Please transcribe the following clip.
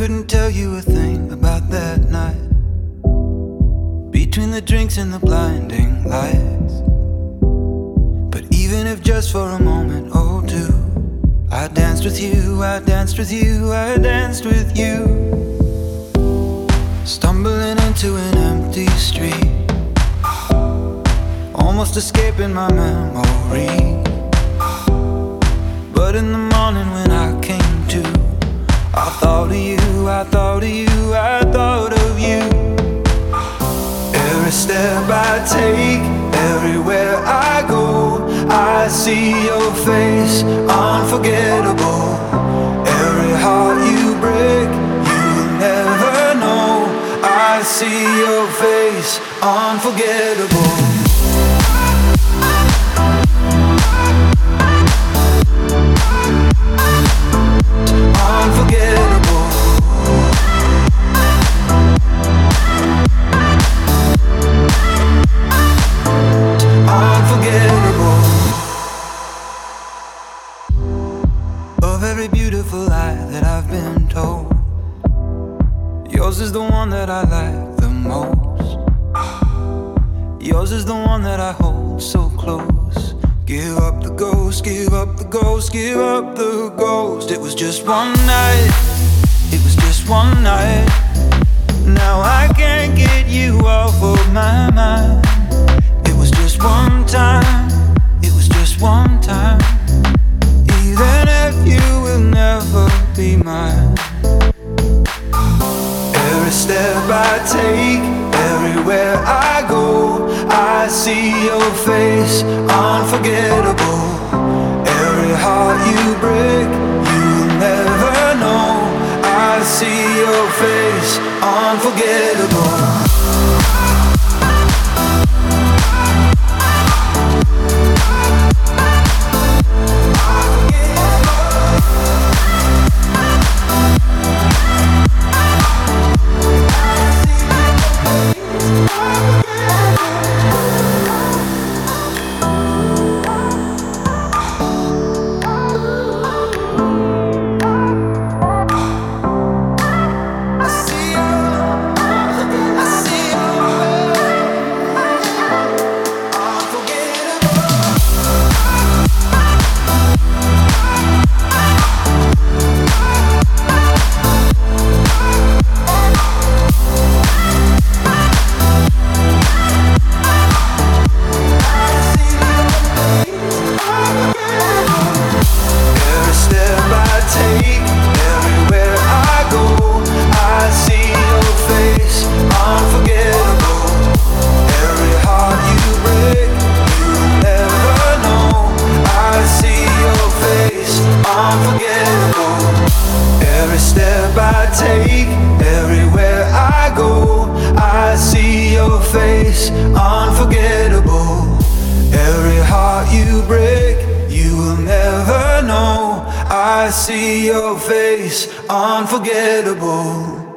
couldn't tell you a thing about that night. Between the drinks and the blinding lights. But even if just for a moment or two, I danced with you, I danced with you, I danced with you. Stumbling into an empty street, almost escaping my memory. But in the morning when I came to, I thought of you, I thought of you, I thought of you. Every step I take, everywhere I go, I see your face, unforgettable. Every heart you break, you'll never know. I see your face, unforgettable. Unforgettable. Unforgettable. Of every beautiful lie that I've been told, yours is the one that I like the most. Yours is the one that I hold so close. Give up the ghost, give up the ghost, give up the ghost. It was just one night, it was just one night. Now I can't get you off of my mind. It was just one time, it was just one time. Even if you will never be mine. Every step I take, everywhere I go, I see your face, unforgettable. Every heart you break, you'll never know. I see your face, unforgettable. Every step I take, everywhere I go, I see your face, unforgettable. Every heart you break, you will never know. I see your face, unforgettable.